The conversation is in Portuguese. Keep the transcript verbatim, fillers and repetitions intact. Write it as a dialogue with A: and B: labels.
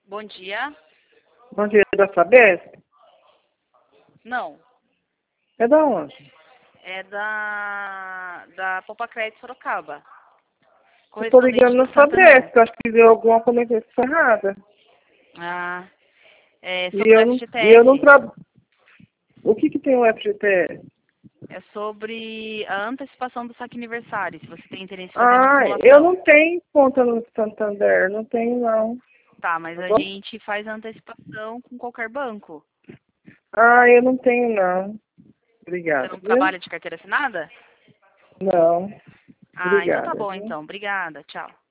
A: Bom dia.
B: Bom dia, da Sabesp?
A: Não,
B: É da onde?
A: é da da Poupa Crédito Sorocaba.
B: Eu tô
A: Correspondente
B: ligando
A: do
B: no
A: Santander.
B: Sabesp, eu acho que deu alguma comunicação errada.
A: Ah, é
B: E
A: sobre o
B: eu não, e eu não
A: F G T S.
B: trabalho. O que que tem o F G T S?
A: É sobre a antecipação do saque aniversário, se você tem interesse em fazer uma
B: Ah, eu
A: simulação.
B: não tenho conta no Santander, não tenho não.
A: Tá, mas
B: Tá
A: a
B: bom?
A: gente faz a antecipação com qualquer banco.
B: Ah, eu não tenho não.
A: Você
B: Obrigada,
A: não
B: viu?
A: trabalha de carteira assinada?
B: Não.
A: Ah, então tá
B: Obrigada,
A: bom
B: viu?
A: então. Obrigada. Tchau.